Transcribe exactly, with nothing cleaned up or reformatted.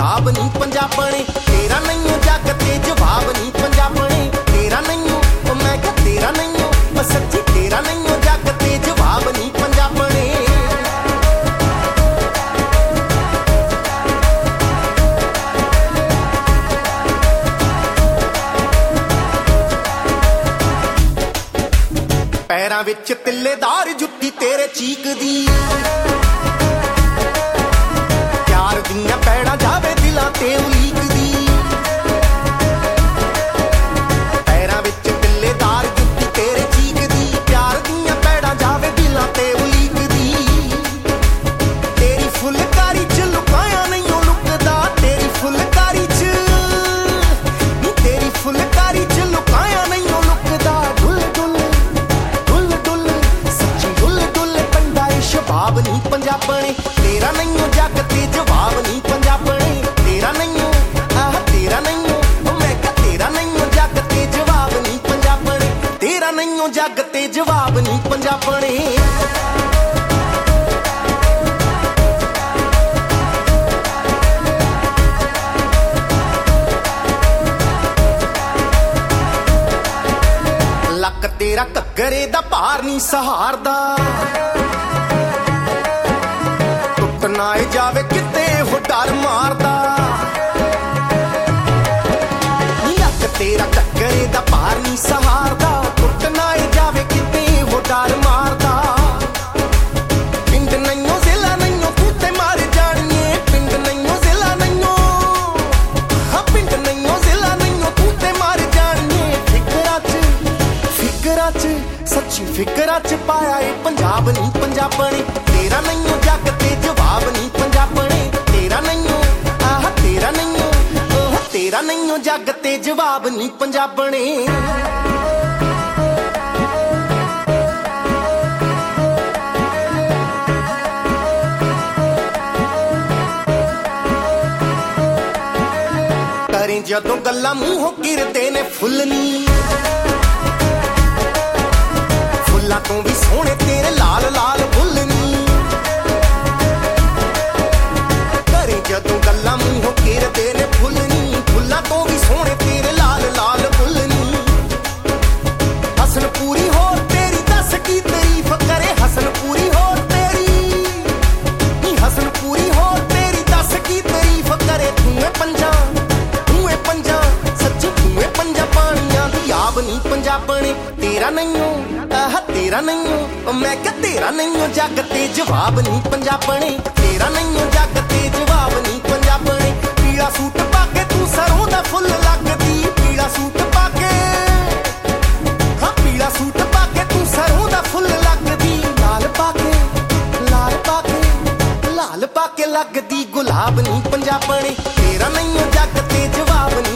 ਜਵਾਬ ਨਹੀਂ ਪੰਜਾਬਣੇ। ਤੇਰਾ ਨਹੀਂ ਜੱਗ ਤੇ ਜਵਾਬ ਨਹੀਂ ਪੰਜਾਬਣੇ। ਤੇਰਾ ਨਹੀਂ ਉਹ ਮੈਂ ਕਿਹਾ ਤੇਰਾ ਨਹੀਂ ਉਹ ਸੱਚੀ ਤੇਰਾ ਨਹੀਂ ਜੱਗ ਤੇ ਜਵਾਬ ਨਹੀਂ ਪੰਜਾਬਣੇ। ਪੈਰਾਂ ਵਿੱਚ ਤਿੱਲੇਦਾਰ ਜੁੱਤੀ ਤੇਰੇ ਚੀਕਦੀ, ਪਿਆਰ ਦੀਆਂ ਪੈੜਾਂ ਜਾਵੇ ਦਿਲਾਂ ਤੇ ਉਲੀਕਦੀ। ਪੈਰਾਂ ਵਿੱਚ ਤਿੱਲੇਦਾਰ ਜੁੱਤੀ ਤੇਰੇ ਚੀਕਦੀ, ਪਿਆਰ ਦੀਆਂ ਪੈੜਾਂ ਜਾਵੇ ਦਿਲਾਂ ਤੇ ਉਲੀਕਦੀ। ਤੇਰੀ ਫੁੱਲਕਾਰੀ ਚ ਲੁਕਾਇਆ ਨਹੀਂ ਉਹ ਲੁਕਦਾ, ਤੇਰੀ ਫੁੱਲਕਾਰੀ ਚ ਨੀ ਤੇਰੀ ਫੁੱਲਕਾਰੀ ਚ ਲੁਕਾਇਆ ਨਹੀਂ ਉਹ ਲੁਕਦਾ। ਡੁੱਲ ਡੁੱਲ ਜਵਾਬ ਨਹੀਂ ਪੰਜਾਬਣੇ। ਤੇਰਾ ਨਹੀਂ ਜੱਗ ਤੇ ਜਵਾਬ ਨਹੀਂ ਪੰਜਾਬਣੇ। ਤੇਰਾ ਨਹੀਂ ਆਹ ਤੇਰਾ ਨਹੀਂ ਉਹ ਮੈਂ ਕਿਹਾ ਤੇਰਾ ਨਹੀਂ ਜੱਗ ਤੇ ਜਵਾਬ ਨਹੀਂ ਪੰਜਾਬਣੇ। ਤੇਰਾ ਨਹੀਂ ਜੱਗ ਤੇ ਜਵਾਬ ਨਹੀਂ ਪੰਜਾਬਣੇ। ਲੱਕ ਤੇਰਾ ਘੱਗਰੇ ਦਾ ਭਾਰ ਨਹੀਂ ਸਹਾਰਦਾ, ਨਾ ਏ ਜਾਵੇ ਕਿਤੇ ਉਹ ਡਰ ਮਾਰਦਾ। ਲੱਕ ਤੇਰਾ ਘੱਗਰੇ ਦਾ ਭਾਰ ਨਹੀਂ ਸਹਾਰਦਾ, ਟੁੱਟ ਨਾ ਏ ਜਾਵੇ ਕਿਤੇ ਉਹ ਡਰ ਮਾਰਦਾ। ਪਿੰਡ ਨਹੀਂਓ ਜ਼ਿਲ੍ਹਾ ਨਹੀਂਓ ਤੂੰ ਤੇ ਮਰ ਜਾਣੀਏ, ਪਿੰਡ ਨਹੀਂਓ ਜ਼ਿਲ੍ਹਾ ਨਹੀਂਓ ਹਾਂ ਪਿੰਡ ਨਹੀਂਓ ਜ਼ਿਲ੍ਹਾ ਨਹੀਂਓ ਤੂੰ ਤੇ ਮਰ ਜਾਣੀਏ। ਫਿਕਰਾਂ ਚ ਫਿਕਰਾਂ ਚ ਸੱਚੀ ਫਿਕਰਾਂ ਚ ਪਾਇਆ ਏ ਪੰਜਾਬ ਨਹੀਂ ਪੰਜਾਬਣੇ। ਤੇਰਾ ਨਹੀਂਓ ਜੱਗ ਤੇ ਜਵਾਬ ਨਹੀਂ ਪੰਜਾਬਣੇ। ਤੇਰਾ ਨਹੀਂਓ ਆਹ ਤੇਰਾ ਨਹੀਂਓ ਉਹ ਤੇਰਾ ਨਹੀਂਓ ਜੱਗ ਤੇ ਜਵਾਬ ਨਹੀਂ ਪੰਜਾਬਣੇ। ਕਰੇ ਜਦੋਂ ਗੱਲਾਂ ਮੂੰਹੋਂ ਗਿਰਦੇ ਨੇ ਫੁੱਲ ਨੀ, ਫੁੱਲਾਂ ਤੋਂ ਵੀ ਸੋਹਣੇ ਤੇਰੇ ਲਾਲ ਲਾਲ ਬੁੱਲ ਨੀ। ਘਰੇ ਜਦੋਂ ਗੱਲਾਂ ਮੂੰਹੋਂ ਘਿਰਦੇ ਨੇ ਫੁੱਲ ਨੀ, ਫੁੱਲਾਂ ਤੋਂ ਵੀ ਸੋਹਣੇ ਤੇਰੇ ਲਾਲ ਲਾਲ ਬੁੱਲ ਨੀ। ਹਸਨ ਪੂਰੀ ਹੋਰ ਤੇਰੀ ਦੱਸ ਕੀ ਤਾਰੀਫ ਕਰੇ, ਹਸਨ ਪੂਰੀ ਹੋਰ ਤੇਰੀ ਨੀ ਹਸਨ ਪੂਰੀ ਹੋਰ ਤੇਰੀ ਦੱਸ ਕੀ ਤਾਰੀਫ ਕਰੇ। ਤੂੰ ਏ ਪੰਜਾਂ ਤੂੰ ਏ ਪੰਜਾਂ ਸੱਚੀ ਤੂੰ ਏ ਪੰਜਾਂ ਪਾਣੀਆਂ ਦੀ ਆਬ ਨਹੀਂ ਪੰਜਾਬਣੇ। ਤੇਰਾ ਨਹੀਂਓ ਆਹ ਤੇਰਾ ਨਹੀਂਓ ਮੈਂ ਕਿਹਾ ਤੇਰਾ ਨਹੀਂਓ ਜੱਗ ਤੇ ਜਵਾਬ ਨਹੀਂ ਪੰਜਾਬਣੇ। ਤੇਰਾ ਨਹੀਂਓ ਜੱਗ ਤੇ ਜਵਾਬ ਨਹੀਂ ਪੰਜਾਬਣੇ। ਪੀਲਾ ਸੂਟ ਪਾ ਕੇ ਤੂੰ ਸਰੋਂ ਦਾ ਫੁੱਲ ਲੱਗਦੀ, ਪੀਲਾ ਸੂਟ ਪਾ ਕੇ ਹਾਂ ਪੀਲਾ ਸੂਟ ਪਾ ਕੇ ਤੂੰ ਸਰੋਂ ਦਾ ਫੁੱਲ ਲੱਗਦੀ। ਲਾਲ ਪਾ ਕੇ ਲਾਲ ਪਾ ਕੇ ਲਾਲ ਪਾ ਕੇ ਲੱਗਦੀ ਗੁਲਾਬ ਨਹੀਂ ਪੰਜਾਬਣੇ। ਤੇਰਾ ਨਹੀਂਓ ਜੱਗ ਤੇ ਜਵਾਬ ਨਹੀਂ